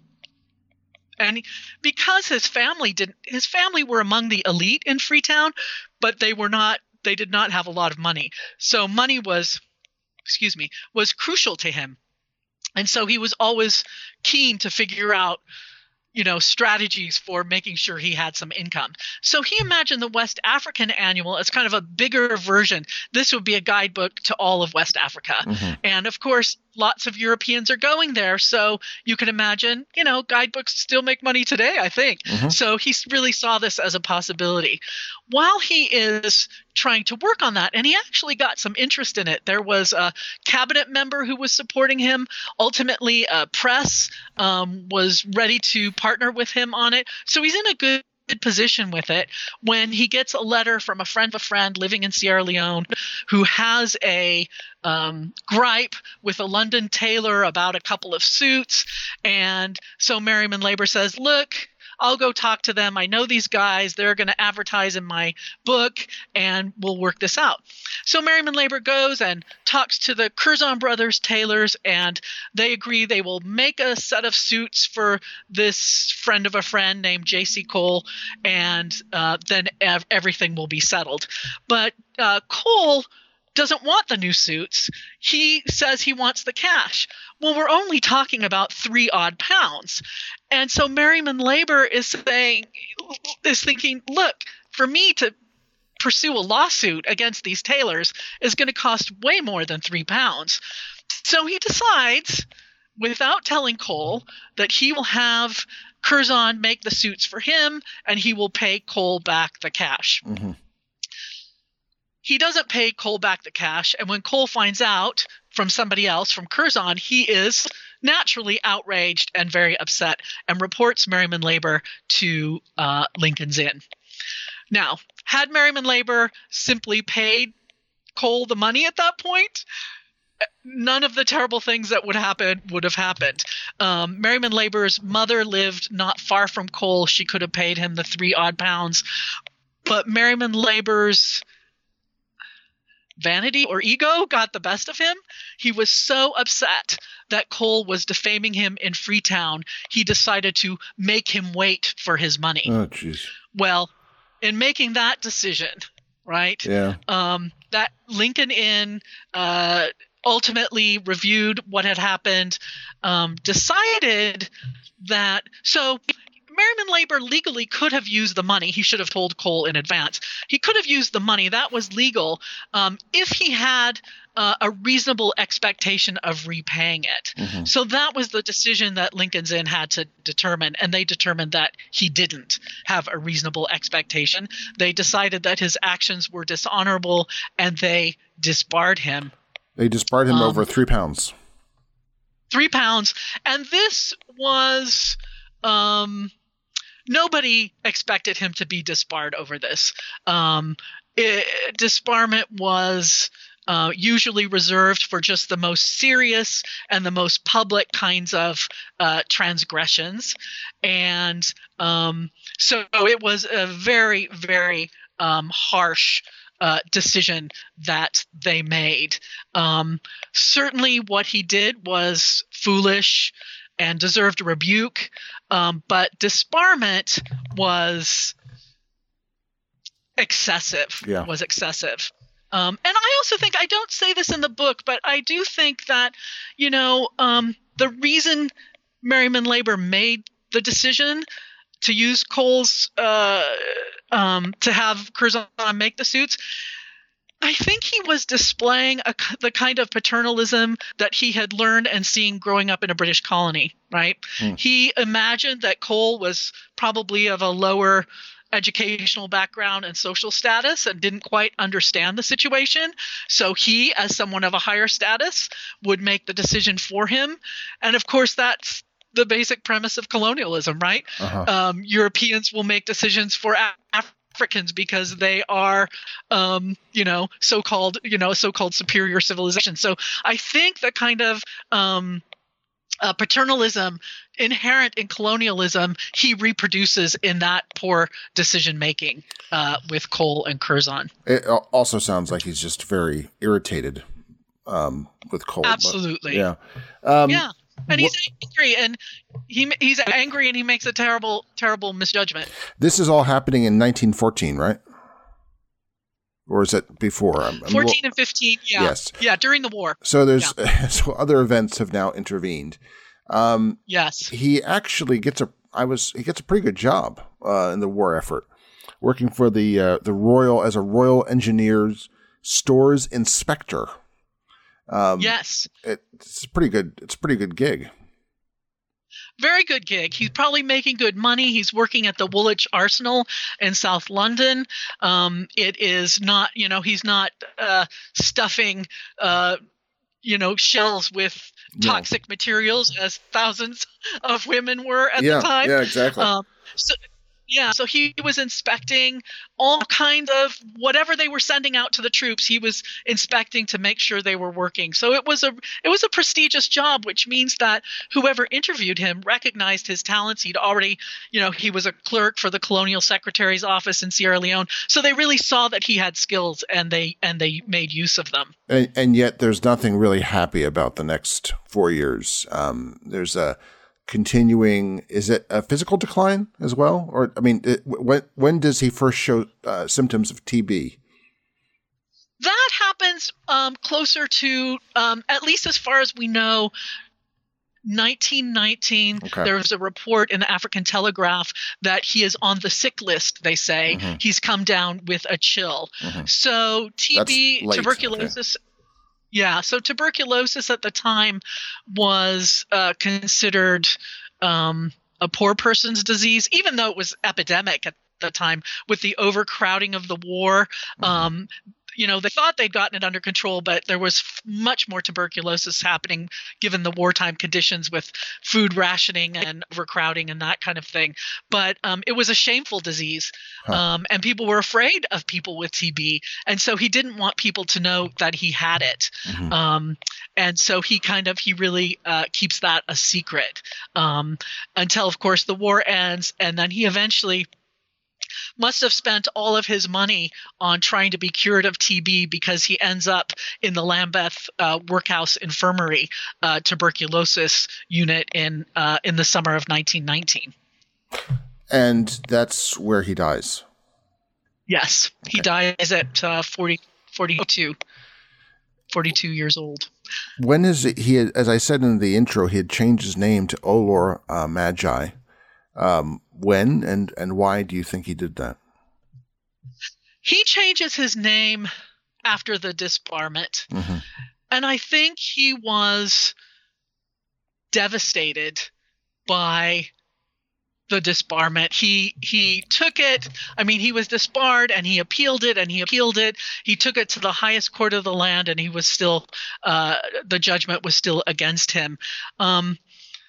And because his family didn't, his family were among the elite in Freetown, but they were not, they did not have a lot of money. So money was, excuse me, was crucial to him. And so he was always keen to figure out, you know, strategies for making sure he had some income. So he imagined the West African Annual as kind of a bigger version. This would be a guidebook to all of West Africa. Mm-hmm. And of course, lots of Europeans are going there. So you can imagine, you know, guidebooks still make money today, I think. Mm-hmm. So he really saw this as a possibility. While he is trying to work on that, and he actually got some interest in it. There was a cabinet member who was supporting him. Ultimately, a press um, was ready to partner with him on it. So he's in a good position with it when he gets a letter from a friend of a friend living in Sierra Leone who has a um, gripe with a London tailor about a couple of suits. And so Merriman Labor says, look, I'll go talk to them. I know these guys. They're going to advertise in my book, and we'll work this out. So Merriman Labor goes and talks to the Curzon Brothers tailors, and they agree they will make a set of suits for this friend of a friend named J C Cole, and uh, then ev- everything will be settled. But uh, Cole doesn't want the new suits. He says he wants the cash. Well, we're only talking about three odd pounds. And so Merriman Labor is saying, is thinking, look, for me to pursue a lawsuit against these tailors is going to cost way more than three pounds. So he decides, without telling Cole, that he will have Curzon make the suits for him, and he will pay Cole back the cash. Mm-hmm. He doesn't pay Cole back the cash, and when Cole finds out from somebody else, from Curzon, he is naturally outraged and very upset and reports Merriman Labor to uh, Lincoln's Inn. Now, had Merriman Labor simply paid Cole the money at that point, none of the terrible things that would happen would have happened. Um, Merriman Labor's mother lived not far from Cole. She could have paid him the three odd pounds. But Merriman Labor's vanity or ego got the best of him. He was so upset that Cole was defaming him in Freetown, he decided to make him wait for his money. Oh, jeez. Well, in making that decision, right? Yeah. Um, that Lincoln Inn uh, ultimately reviewed what had happened, um, decided that so Merriman Labor legally could have used the money. He should have told Cole in advance. He could have used the money. That was legal um, if he had uh, a reasonable expectation of repaying it. Mm-hmm. So that was the decision that Lincoln's Inn had to determine, and they determined that he didn't have a reasonable expectation. They decided that his actions were dishonorable, and they disbarred him. They disbarred him um, over three pounds. Three pounds. And this was um, – nobody expected him to be disbarred over this. Um, it, disbarment was uh, usually reserved for just the most serious and the most public kinds of uh, transgressions. And um, so it was a very, very um, harsh uh, decision that they made. Um, certainly what he did was foolish and deserved a rebuke, um, but disbarment was excessive. Yeah. Was excessive. Um, and I also think, I don't say this in the book, but I do think that, you know, um, the reason Merriman Labor made the decision to use Cole's, uh, um, to have Curzon make the suits, I think he was displaying a, the kind of paternalism that he had learned and seen growing up in a British colony, right? Mm. He imagined that Cole was probably of a lower educational background and social status and didn't quite understand the situation. So he, as someone of a higher status, would make the decision for him. And of course, that's the basic premise of colonialism, right? Uh-huh. Um, Europeans will make decisions for Africans Africans because they are, um, you know, so-called, you know, so-called superior civilization. So I think the kind of um, uh, paternalism inherent in colonialism, he reproduces in that poor decision-making uh, with Cole and Curzon. It also sounds like he's just very irritated um, with Cole. Absolutely. But, yeah. Um, yeah. And he's angry, and he he's angry, and he makes a terrible, terrible misjudgment. This is all happening in nineteen fourteen, right? Or is it before? I'm, I'm fourteen and fifteen, yeah. Yes. Yeah, during the war. So there's yeah. so other events have now intervened. Um, yes. He actually gets a I was he gets a pretty good job uh, in the war effort, working for the uh, the Royal as a Royal Engineers Stores Inspector. Um, yes, it, it's a pretty good. It's a pretty good gig. Very good gig. He's probably making good money. He's working at the Woolwich Arsenal in South London. Um, it is not, you know, he's not uh, stuffing, uh, you know, shells with toxic no. materials as thousands of women were at yeah, the time. Yeah, exactly. Um, so. Yeah, so he was inspecting all kinds of whatever they were sending out to the troops. He was inspecting to make sure they were working. So it was a it was a prestigious job, which means that whoever interviewed him recognized his talents. He'd already, you know, he was a clerk for the Colonial Secretary's office in Sierra Leone. So they really saw that he had skills, and they and they made use of them. And, and yet, there's nothing really happy about the next four years. Um, there's a continuing, is it a physical decline as well? Or, I mean, it, when when does he first show uh, symptoms of T B? That happens um, closer to, um, at least as far as we know, nineteen nineteen. Okay. There was a report in the African Telegraph that he is on the sick list, they say. Mm-hmm. He's come down with a chill. Mm-hmm. So T B, tuberculosis... Okay. Yeah, so tuberculosis at the time was uh, considered um, a poor person's disease, even though it was epidemic at the time with the overcrowding of the war. Mm-hmm. Um, you know, they thought they'd gotten it under control, but there was f- much more tuberculosis happening given the wartime conditions with food rationing and overcrowding and that kind of thing. But um, it was a shameful disease, Huh. um, and people were afraid of people with T B. And so he didn't want people to know that he had it. Mhm. Um, and so he kind of, he really uh, keeps that a secret um, until, of course, the war ends. And then he eventually must have spent all of his money on trying to be cured of T B because he ends up in the Lambeth uh, Workhouse Infirmary uh, tuberculosis unit in uh, in the summer of nineteen nineteen. And that's where he dies. Yes, he Okay. dies at uh, forty, forty-two, forty-two years old. When is it, he, had, as I said in the intro, he had changed his name to Olor uh, Magi. Um, when and, and why do you think he did that? He changes his name after the disbarment. Mm-hmm. And I think he was devastated by the disbarment. He he took it. I mean, he was disbarred and he appealed it and he appealed it. He took it to the highest court of the land, and he was still uh, the judgment was still against him. Um,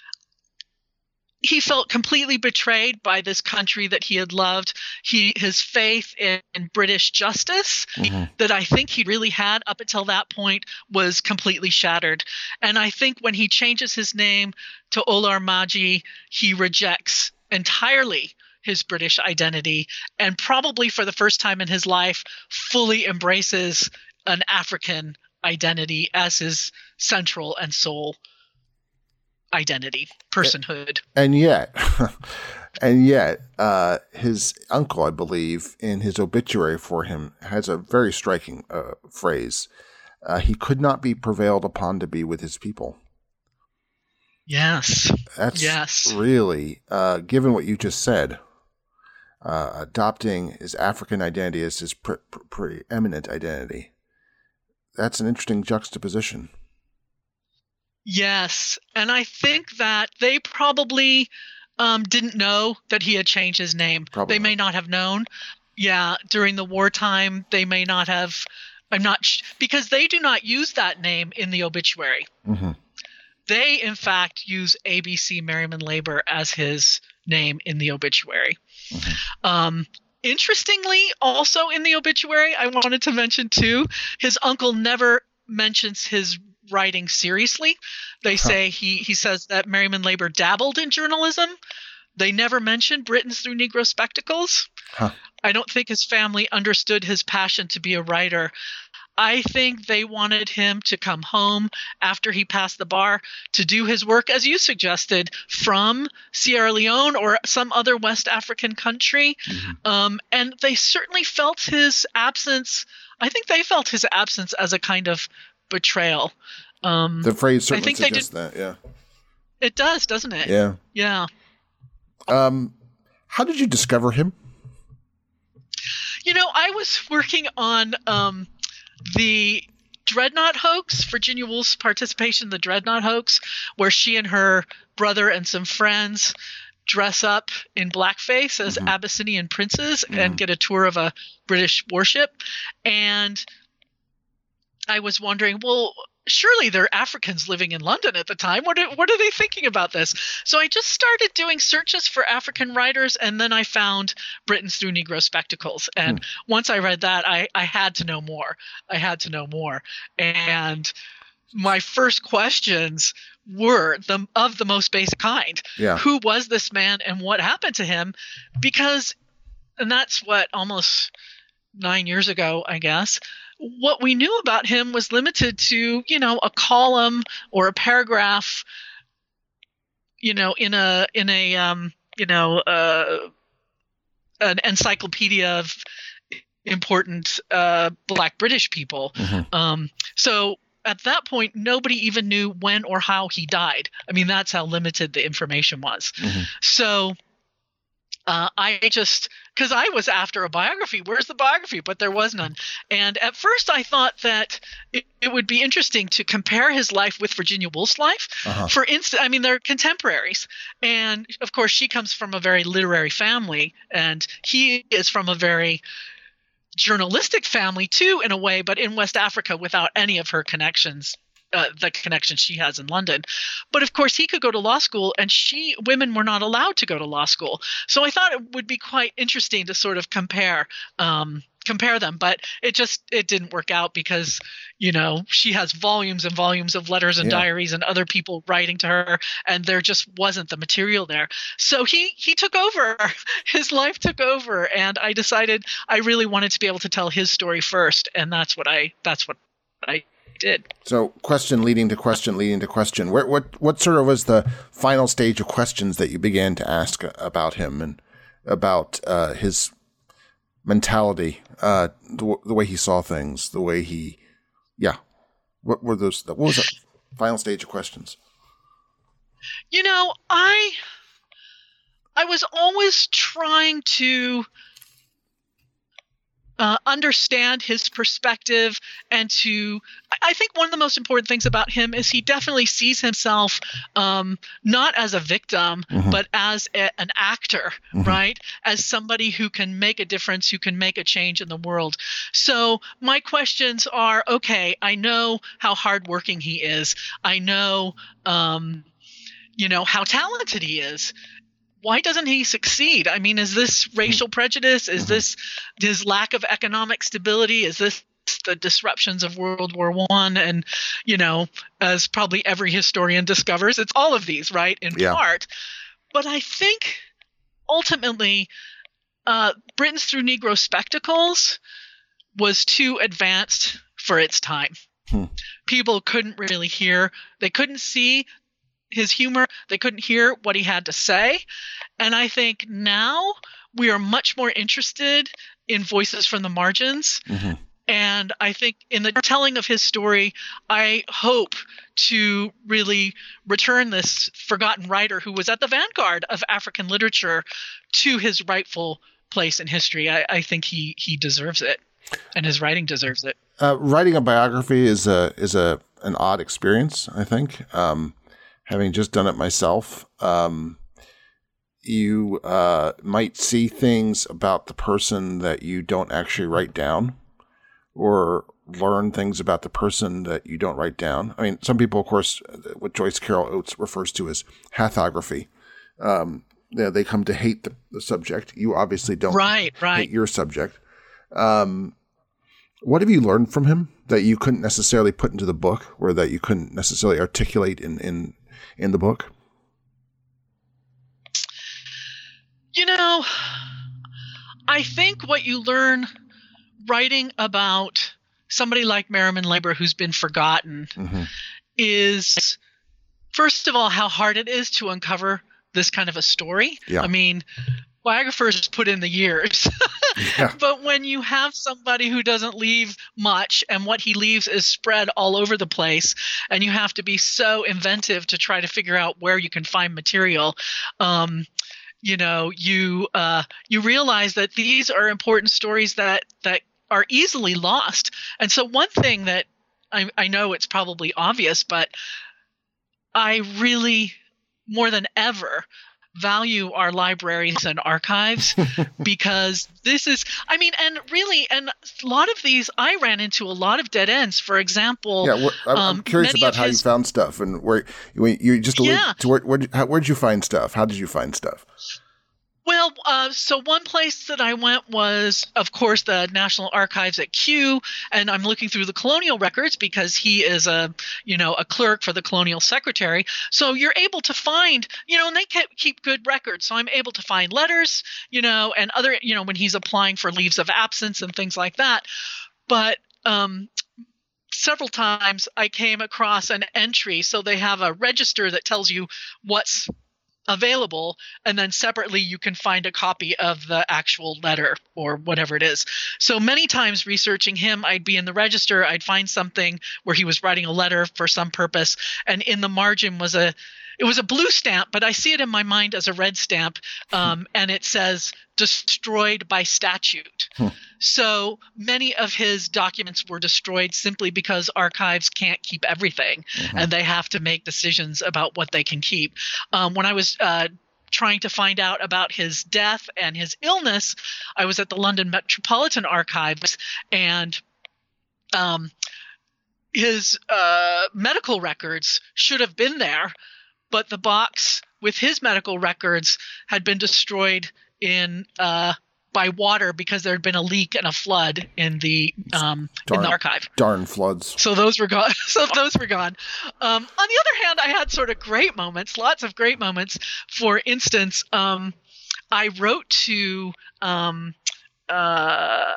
he felt completely betrayed by this country that he had loved. He his faith in, in British justice Mm-hmm. that I think he really had up until that point was completely shattered. And I think when he changes his name to Olar Magi, he rejects entirely his British identity, and probably for the first time in his life fully embraces an African identity as his central and sole identity, personhood. And yet, and yet, uh, his uncle, I believe, in his obituary for him, has a very striking uh, phrase. Uh, he could not be prevailed upon to be with his people. Yes. That's Yes. really, uh, given what you just said, uh, adopting his African identity as his pre- pre- preeminent identity. That's an interesting juxtaposition. Yes. And I think that they probably um, didn't know that he had changed his name. Probably they may not. not have known. Yeah. During the wartime, they may not have. I'm not sh- because they do not use that name in the obituary. Mm-hmm. They, in fact, use A B C Merriman Labor as his name in the obituary. Mhm. Um, interestingly, also in the obituary, I wanted to mention too, his uncle never mentions his writing seriously. They Huh. say he he says that Merriman Labor dabbled in journalism. They never mention Britons Through Negro Spectacles. Huh. I don't think his family understood his passion to be a writer. I think they wanted him to come home after he passed the bar to do his work, as you suggested, from Sierra Leone or some other West African country. Mhm. Um, and they certainly felt his absence. I think they felt his absence as a kind of betrayal. Um, The phrase certainly think they suggests that, yeah. it does, doesn't it? Yeah. Yeah. Um, how did you discover him? You know, I was working on um, the Dreadnought hoax, Virginia Woolf's participation in the Dreadnought hoax, where she and her brother and some friends dress up in blackface as Mhm. Abyssinian princes Mhm. and get a tour of a British warship. And I was wondering, well, surely there are Africans living in London at the time. What are, what are they thinking about this? So I just started doing searches for African writers, and then I found Britons Through Negro Spectacles. And once I read that, I, I had to know more. I had to know more. And my first questions were the, of the most basic kind. Yeah. Who was this man and what happened to him? Because, and that's what, almost nine years ago, I guess, what we knew about him was limited to, you know, a column or a paragraph, you know, in a, in a, um, you know, uh, an encyclopedia of important uh, Black British people. Mhm. Um, so at that point, nobody even knew when or how he died. I mean, that's how limited the information was. Mhm. So uh, I just, because I was after a biography. Where's the biography? But there was none. And at first I thought that it, it would be interesting to compare his life with Virginia Woolf's life. Uh-huh. For instance, I mean, they're contemporaries. And of course, she comes from a very literary family, and he is from a very journalistic family too, in a way, but in West Africa without any of her connections. Uh, the connection she has in London. But of course he could go to law school, and she women were not allowed to go to law school. So I thought it would be quite interesting to sort of compare um, compare them, but it just it didn't work out because, you know, she has volumes and volumes of letters and Yeah. diaries and other people writing to her, and there just wasn't the material there. So he he took over. His life took over, and I decided I really wanted to be able to tell his story first, and that's what I that's what I did. So question leading to question leading to question. Where, what what sort of was the final stage of questions that you began to ask about him and about uh, his mentality, uh, the, the way he saw things, the way he, yeah. What were those? What was the final stage of questions? You know, I I was always trying to Uh, understand his perspective, and to I think one of the most important things about him is he definitely sees himself um, not as a victim, Mhm. but as a, an actor, Mhm. right? As somebody who can make a difference, who can make a change in the world. So my questions are, okay, I know how hardworking he is. I know, um, you know, how talented he is. Why doesn't he succeed? I mean, is this racial prejudice? Is Mhm. this his lack of economic stability? Is this the disruptions of World War One? And, you know, as probably every historian discovers, it's all of these, right, in Yeah. part. But I think ultimately uh, Britain's Through Negro Spectacles was too advanced for its time. Hmm. People couldn't really hear. They couldn't see his humor. They couldn't hear what he had to say. And I think now we are much more interested in voices from the margins. Mhm. And I think in the telling of his story, I hope to really return this forgotten writer who was at the vanguard of African literature to his rightful place in history. I, I think he he deserves it, and his writing deserves it. Uh, writing a biography is a is a an odd experience, I think. Um, having just done it myself, um, you uh, might see things about the person that you don't actually write down, or learn things about the person that you don't write down. I mean, some people, of course, what Joyce Carol Oates refers to as hathography. Um, you know, they come to hate the, the subject. You obviously don't Right, right. hate your subject. Um, what have you learned from him that you couldn't necessarily put into the book, or that you couldn't necessarily articulate in, in, in the book? You know, I think what you learn writing about somebody like Merriman Labor, who's been forgotten, Mm-hmm. is, first of all, how hard it is to uncover this kind of a story. Yeah. I mean, biographers put in the years. Yeah. But when you have somebody who doesn't leave much, and what he leaves is spread all over the place, and you have to be so inventive to try to figure out where you can find material, um, you know, you uh, you realize that these are important stories that that are easily lost. And so one thing that I, I know it's probably obvious, but I really, more than ever, value our libraries and archives, because this is, I mean, and really, and a lot of these, I ran into a lot of dead ends. For example, Yeah, wh- I'm, I'm um, curious many about of how his- you found stuff, and where you, you just alluded Yeah. to where where how, where'd you find stuff? How did you find stuff? Well, uh, so one place that I went was, of course, the National Archives at Kew, and I'm looking through the colonial records because he is a, you know, a clerk for the colonial secretary. So you're able to find, you know, and they keep, keep good records. So I'm able to find letters, you know, and other, you know, when he's applying for leaves of absence and things like that. But um, several times I came across an entry. So they have a register that tells you what's available, and then separately you can find a copy of the actual letter or whatever it is. So many times researching him, I'd be in the register, I'd find something where he was writing a letter for some purpose, and in the margin was a it was a blue stamp, but I see it in my mind as a red stamp, um, and it says destroyed by statute. Hmm. So many of his documents were destroyed simply because archives can't keep everything, Mhm. and they have to make decisions about what they can keep. Um, when I was uh, trying to find out about his death and his illness, I was at the London Metropolitan Archives, and um, his uh, medical records should have been there, but the box with his medical records had been destroyed in uh, by water because there had been a leak and a flood in the um, darn, in the archive. Darn floods. So those were gone. So those were gone. Um, on the other hand, I had sort of great moments, lots of great moments. For instance, um, I wrote to. Um, uh,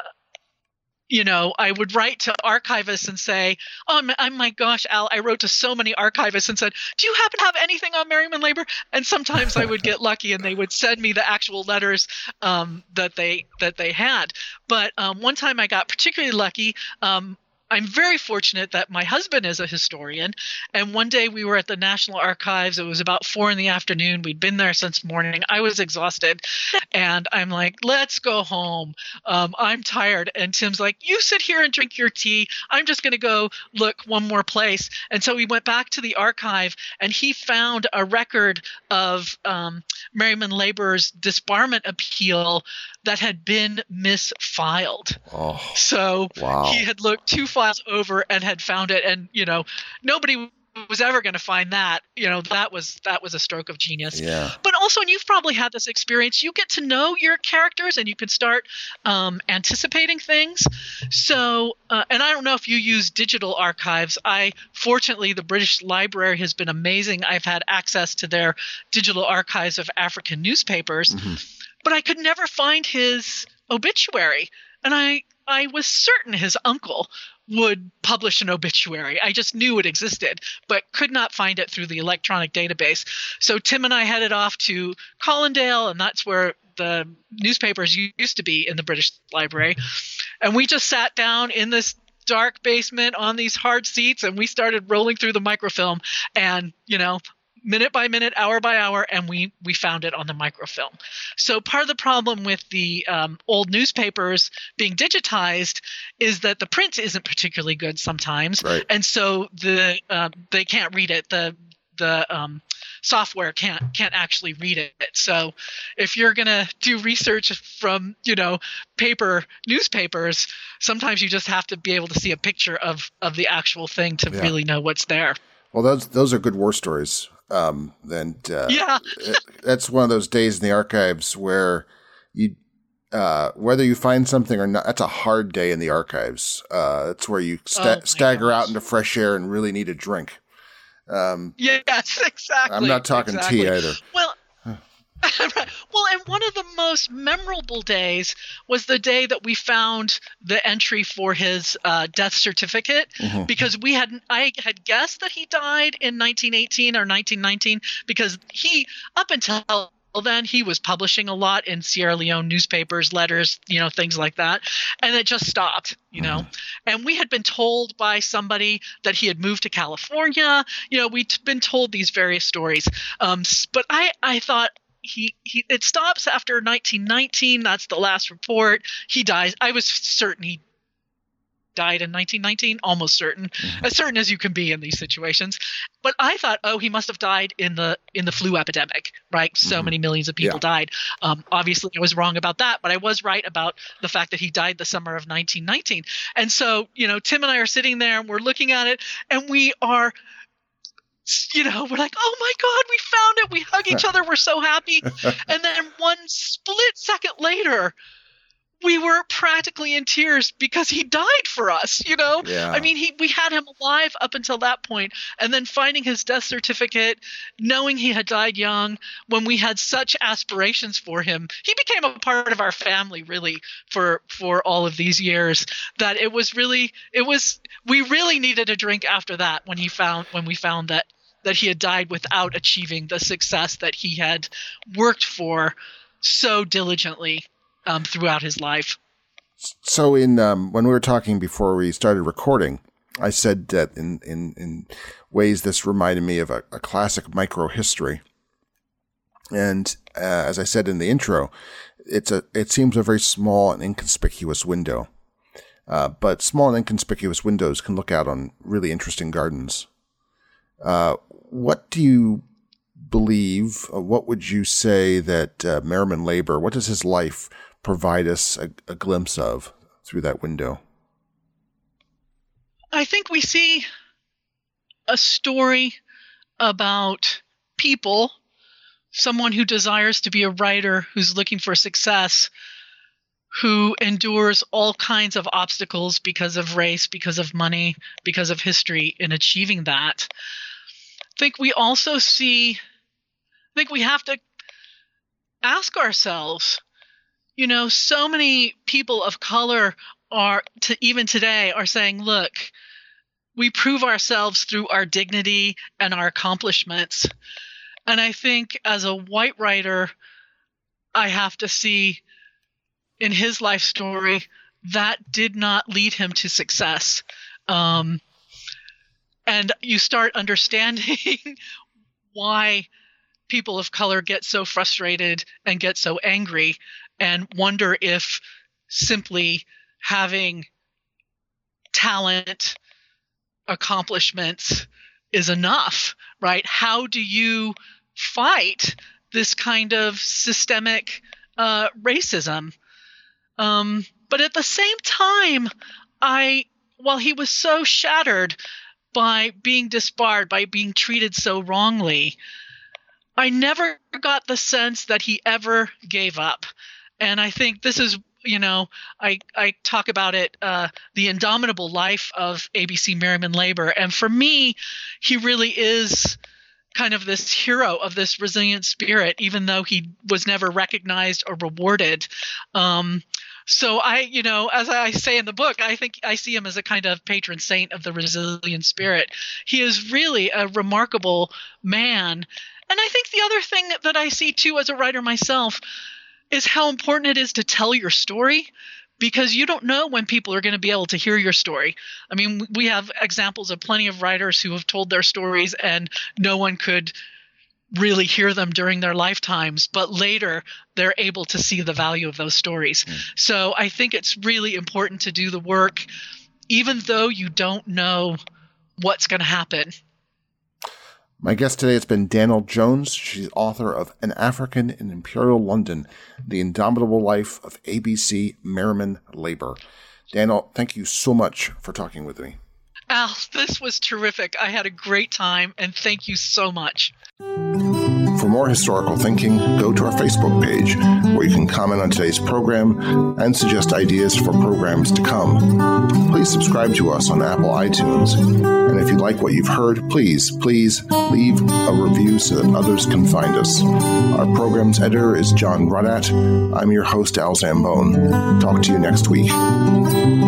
You know, I would write to archivists and say, oh, my, oh my gosh, Al, I wrote to so many archivists and said, do you happen to have anything on Merriman Labor? And sometimes I would get lucky and they would send me the actual letters um, that they that they had. But um, one time I got particularly lucky. Um, I'm very fortunate that my husband is a historian, and one day we were at the National Archives. It was about four in the afternoon. We'd been there since morning. I was exhausted, and I'm like, let's go home. Um, I'm tired. And Tim's like, you sit here and drink your tea. I'm just going to go look one more place. And so we went back to the archive, and he found a record of um, Merriman Labor's disbarment appeal that had been misfiled. Oh, so wow. He had looked two files over and had found it, and you know, nobody was ever going to find that. You know, that was that was a stroke of genius. Yeah. But also, and you've probably had this experience, you get to know your characters and you can start um, anticipating things. So, uh, and I don't know if you use digital archives. I fortunately, the British Library has been amazing. I've had access to their digital archives of African newspapers. Mm-hmm. But I could never find his obituary. And I, I was certain his uncle would publish an obituary. I just knew it existed, but could not find it through the electronic database. So Tim and I headed off to Colindale, and that's where the newspapers used to be in the British Library. And we just sat down in this dark basement on these hard seats, and we started rolling through the microfilm. And, you know, minute by minute, hour by hour, and we we found it on the microfilm. So part of the problem with the um, old newspapers being digitized is that the print isn't particularly good sometimes, right. And so the uh, they can't read it. The the um, software can't can't actually read it. So if you're gonna do research from you know paper newspapers, sometimes you just have to be able to see a picture of of the actual thing to yeah. really know what's there. Well, those those are good war stories. Um, and uh, yeah, it, that's one of those days in the archives where you, uh, whether you find something or not, that's a hard day in the archives. Uh, that's where you sta- oh stagger gosh. out into fresh air and really need a drink. Um, yes, exactly. I'm not talking exactly. tea either. Well, well, and one of the most memorable days was the day that we found the entry for his uh, death certificate, mm-hmm. because we had I had guessed that he died in nineteen eighteen or nineteen nineteen because he up until then he was publishing a lot in Sierra Leone newspapers, letters, you know, things like that, and it just stopped, you know. Mm-hmm. And we had been told by somebody that he had moved to California. You know, we'd been told these various stories, um, but I I thought. He, he it stops after nineteen nineteen. That's the last report. He dies. I was certain he died in nineteen nineteen, almost certain, mm-hmm. as certain as you can be in these situations. But I thought, oh, he must have died in the in the flu epidemic, right? So mm-hmm. many millions of people yeah. died. Um, obviously, I was wrong about that, but I was right about the fact that he died the summer of nineteen nineteen. And so, you know, Tim and I are sitting there and we're looking at it, and we are. You know, we're like, oh my God, we found it. We hug each other. We're so happy. And then one split second later, we were practically in tears because he died for us, you know? Yeah. I mean, he we had him alive up until that point, and then finding his death certificate, knowing he had died young, when we had such aspirations for him. He became a part of our family, really, for for all of these years, that it was really, it was, we really needed a drink after that when he found, when we found that that he had died without achieving the success that he had worked for so diligently um, throughout his life. So in um, when we were talking before we started recording, I said that in, in, in ways this reminded me of a, a classic microhistory. And uh, as I said in the intro, it's a it seems a very small and inconspicuous window. Uh, but small and inconspicuous windows can look out on really interesting gardens. Uh, what do you believe, uh, what would you say that uh, Merriman Labor, what does his life provide us a, a glimpse of through that window? I think we see a story about people, someone who desires to be a writer, who's looking for success, who endures all kinds of obstacles because of race, because of money, because of history in achieving that. I think we also see, I think we have to ask ourselves, you know, so many people of color are, to, even today, are saying, look, we prove ourselves through our dignity and our accomplishments. And I think as a white writer, I have to see in his life story that did not lead him to success. Um, and you start understanding why people of color get so frustrated and get so angry, and wonder if simply having talent, accomplishments is enough, right? How do you fight this kind of systemic uh, racism? Um, but at the same time, I, while he was so shattered by being disbarred, by being treated so wrongly, I never got the sense that he ever gave up. And I think this is, you know, I, I talk about it, uh, the indomitable life of A B C Merriman Labor. And for me, he really is kind of this hero of this resilient spirit, even though he was never recognized or rewarded. Um, so I, you know, as I say in the book, I think I see him as a kind of patron saint of the resilient spirit. He is really a remarkable man. And I think the other thing that I see too as a writer myself is how important it is to tell your story, because you don't know when people are going to be able to hear your story. I mean, we have examples of plenty of writers who have told their stories and no one could really hear them during their lifetimes, but later they're able to see the value of those stories. Mm. So I think it's really important to do the work, even though you don't know what's going to happen. My guest today has been Danielle Jones. She's author of An African in Imperial London, The Indomitable Life of A B C Merriman Labor. Danielle, thank you so much for talking with me. Al, this was terrific. I had a great time, and thank you so much. For more historical thinking, go to our Facebook page, where you can comment on today's program and suggest ideas for programs to come. Please subscribe to us on Apple iTunes. And if you like what you've heard, please, please leave a review so that others can find us. Our program's editor is John Rudat. I'm your host, Al Zambone. Talk to you next week.